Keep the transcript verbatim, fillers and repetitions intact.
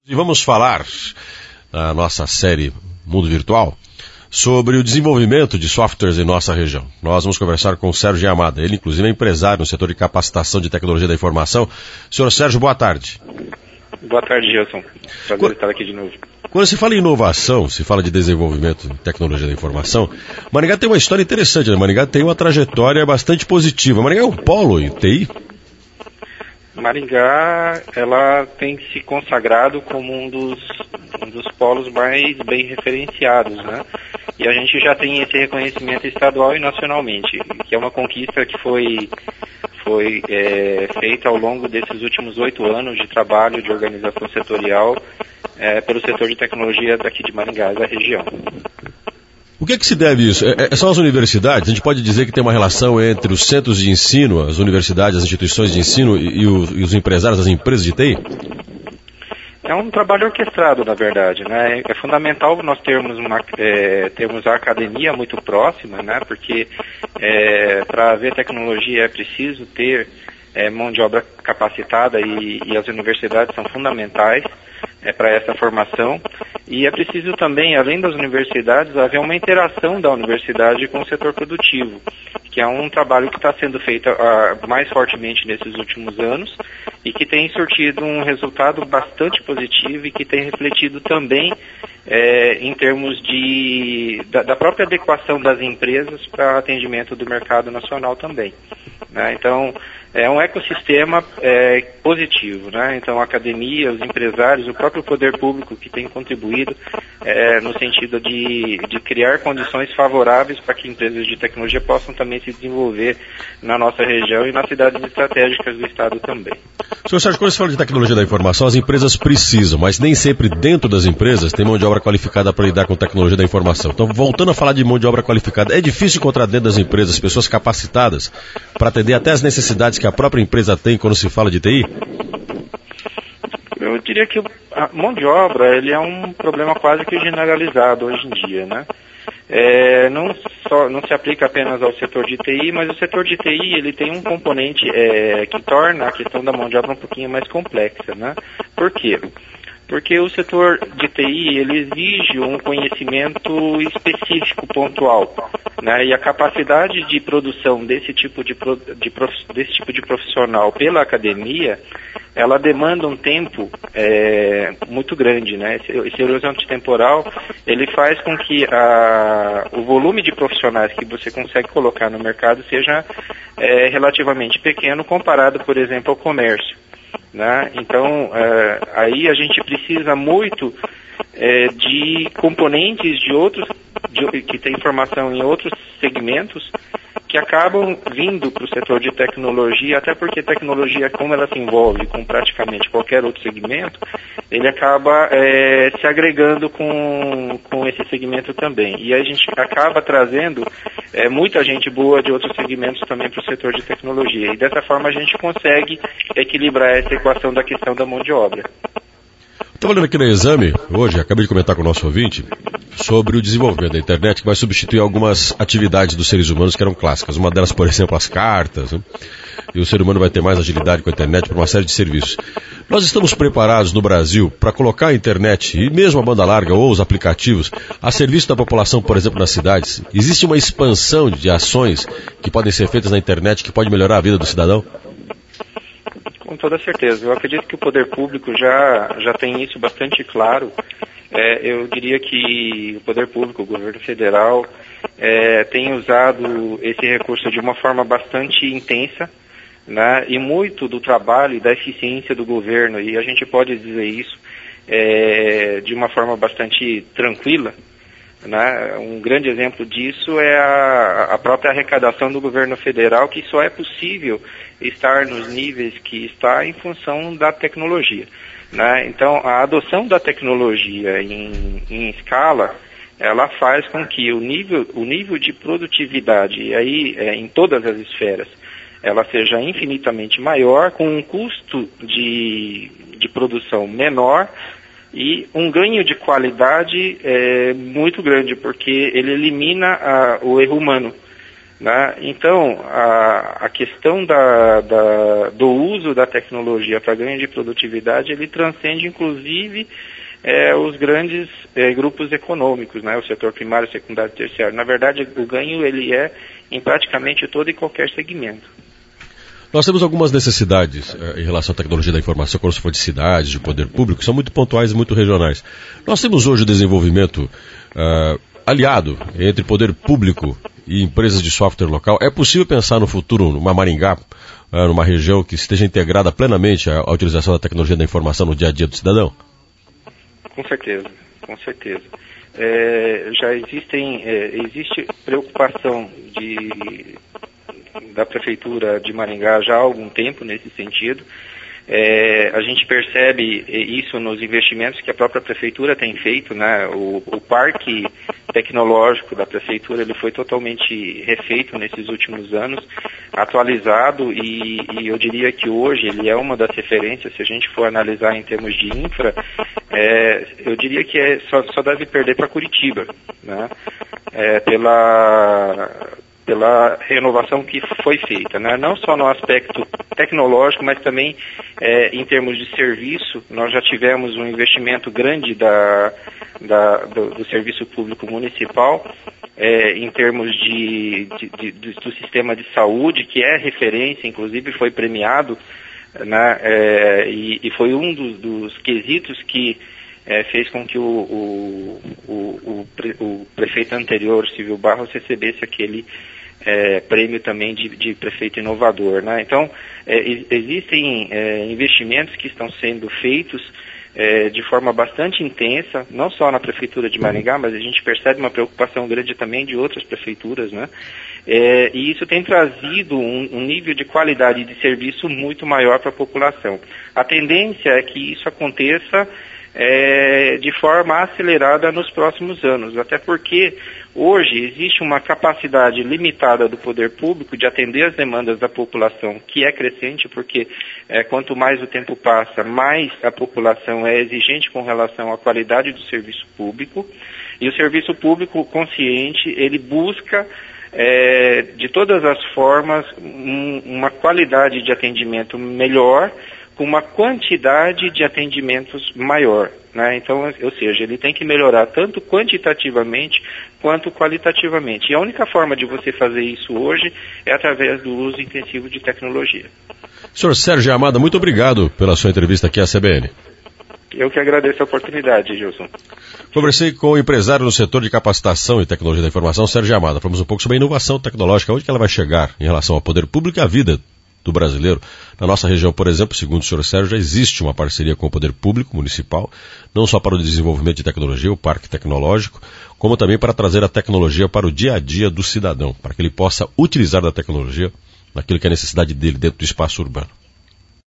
E vamos falar, na nossa série Mundo Virtual, sobre o desenvolvimento de softwares em nossa região. Nós vamos conversar com o Sérgio Yamada, ele inclusive é empresário no setor de capacitação de tecnologia da informação. Senhor Sérgio, boa tarde. Boa tarde, Gilson. Prazer Qu- estar aqui de novo. Quando se fala em inovação, se fala de desenvolvimento de tecnologia da informação, Maringá tem uma história interessante, né? Maringá tem uma trajetória bastante positiva. Maringá é um polo em T I? Maringá, ela tem se consagrado como um dos, um dos polos mais bem referenciados, né? E a gente já tem esse reconhecimento estadual e nacionalmente, que é uma conquista que foi, foi é, feita ao longo desses últimos oito anos de trabalho de organização setorial é, pelo setor de tecnologia daqui de Maringá, da região. O que é que se deve isso? É, são as universidades? A gente pode dizer que tem uma relação entre os centros de ensino, as universidades, as instituições de ensino e, e, os, e os empresários, as empresas de T I? É um trabalho orquestrado, na verdade, né? É fundamental nós termos, uma, é, termos a academia muito próxima, né? Porque é, para haver tecnologia é preciso ter é, mão de obra capacitada e, e as universidades são fundamentais é, para essa formação. E é preciso também, além das universidades, haver uma interação da universidade com o setor produtivo, que é um trabalho que está sendo feito uh, mais fortemente nesses últimos anos e que tem surtido um resultado bastante positivo e que tem refletido também é, em termos de, da, da própria adequação das empresas para atendimento do mercado nacional também, né? Então, é um ecossistema é, positivo, né? Então, a academia, os empresários, o próprio poder público que tem contribuído é, no sentido de, de criar condições favoráveis para que empresas de tecnologia possam também se desenvolver na nossa região e nas cidades estratégicas do estado também. Senhor Sérgio, quando se fala de tecnologia da informação, as empresas precisam, mas nem sempre dentro das empresas tem mão de obra qualificada para lidar com tecnologia da informação. Então, voltando a falar de mão de obra qualificada, é difícil encontrar dentro das empresas pessoas capacitadas para atender até as necessidades que a própria empresa tem quando se fala de T I? Eu diria que a mão de obra ele é um problema quase que generalizado hoje em dia, né? É, não, só, não se aplica apenas ao setor de T I, mas o setor de T I ele tem um componente é, que torna a questão da mão de obra um pouquinho mais complexa, né? Por quê? Porque o setor de T I ele exige um conhecimento específico, pontual, né? E a capacidade de produção desse tipo de, de, desse tipo de profissional pela academia, ela demanda um tempo é, muito grande, né? Esse, esse horizonte temporal, ele faz com que a, o volume de profissionais que você consegue colocar no mercado seja é, relativamente pequeno comparado, por exemplo, ao comércio, né? Então, é, aí a gente precisa muito é, de componentes de outros, de, que tem formação em outros segmentos, que acabam vindo para o setor de tecnologia, até porque tecnologia, como ela se envolve com praticamente qualquer outro segmento, ele acaba é, se agregando com, com esse segmento também. E a gente acaba trazendo é, muita gente boa de outros segmentos também para o setor de tecnologia. E dessa forma a gente consegue equilibrar essa equação da questão da mão de obra. Estou olhando aqui no exame, hoje, acabei de comentar com o nosso ouvinte, sobre o desenvolvimento da internet, que vai substituir algumas atividades dos seres humanos que eram clássicas. Uma delas, por exemplo, as cartas, né? E o ser humano vai ter mais agilidade com a internet para uma série de serviços. Nós estamos preparados no Brasil para colocar a internet, e mesmo a banda larga ou os aplicativos, a serviço da população, por exemplo, nas cidades? Existe uma expansão de ações que podem ser feitas na internet que pode melhorar a vida do cidadão? Com toda certeza. Eu acredito que o poder público já, já tem isso bastante claro. É, eu diria que o poder público, o governo federal, é, tem usado esse recurso de uma forma bastante intensa, né? E muito do trabalho e da eficiência do governo, e a gente pode dizer isso é, de uma forma bastante tranquila, né? Um grande exemplo disso é a, a própria arrecadação do governo federal, que só é possível estar nos níveis que está em função da tecnologia, né? Então, a adoção da tecnologia em, em escala, ela faz com que o nível, o nível de produtividade, e aí é, em todas as esferas, ela seja infinitamente maior, com um custo de, de produção menor, e um ganho de qualidade é, muito grande, porque ele elimina a, o erro humano, Né? Então, a, a questão da, da, do uso da tecnologia para ganho de produtividade, ele transcende, inclusive, é, os grandes é, grupos econômicos, né? O setor primário, secundário e terciário. Na verdade, o ganho ele é em praticamente todo e qualquer segmento. Nós temos algumas necessidades eh, em relação à tecnologia da informação, quando se for de cidades, de poder público, que são muito pontuais e muito regionais. Nós temos hoje o desenvolvimento uh, aliado entre poder público e empresas de software local. É possível pensar no futuro, numa Maringá, uh, numa região que esteja integrada plenamente à, à utilização da tecnologia da informação no dia a dia do cidadão? Com certeza, com certeza. É, já existem, é, existe preocupação de... da Prefeitura de Maringá já há algum tempo nesse sentido. É, a gente percebe isso nos investimentos que a própria Prefeitura tem feito, né? O, o parque tecnológico da Prefeitura ele foi totalmente refeito nesses últimos anos, atualizado e, e eu diria que hoje ele é uma das referências, se a gente for analisar em termos de infra, é, eu diria que é, só, só deve perder para Curitiba, né? É, pela... pela renovação que foi feita, né? Não só no aspecto tecnológico, mas também é, em termos de serviço. Nós já tivemos um investimento grande da, da, do, do serviço público municipal, é, em termos de, de, de, do sistema de saúde, que é referência, inclusive foi premiado, né? É, e, e foi um dos, dos quesitos que É, fez com que o, o, o, o, pre, o prefeito anterior, Silvio Barros, recebesse aquele é, prêmio também de, de prefeito inovador, né? Então, é, existem é, investimentos que estão sendo feitos é, de forma bastante intensa, não só na Prefeitura de Maringá, mas a gente percebe uma preocupação grande também de outras prefeituras, né? É, e isso tem trazido um, um nível de qualidade de serviço muito maior para a população. A tendência é que isso aconteça É, de forma acelerada nos próximos anos, até porque hoje existe uma capacidade limitada do poder público de atender as demandas da população, que é crescente, porque é, quanto mais o tempo passa, mais a população é exigente com relação à qualidade do serviço público, e o serviço público consciente, ele busca é, de todas as formas um, uma qualidade de atendimento melhor, com uma quantidade de atendimentos maior, né? Então, ou seja, ele tem que melhorar tanto quantitativamente quanto qualitativamente. E a única forma de você fazer isso hoje é através do uso intensivo de tecnologia. senhor Sérgio Amada, muito obrigado pela sua entrevista aqui à C B N. Eu que agradeço a oportunidade, Gilson. Conversei com o empresário no setor de capacitação e tecnologia da informação, Sérgio Amada. Falamos um pouco sobre a inovação tecnológica, onde que ela vai chegar em relação ao poder público e à vida do brasileiro. Na nossa região, por exemplo, segundo o senhor Sérgio, já existe uma parceria com o poder público municipal, não só para o desenvolvimento de tecnologia, o parque tecnológico, como também para trazer a tecnologia para o dia a dia do cidadão, para que ele possa utilizar da tecnologia naquilo que é a necessidade dele dentro do espaço urbano.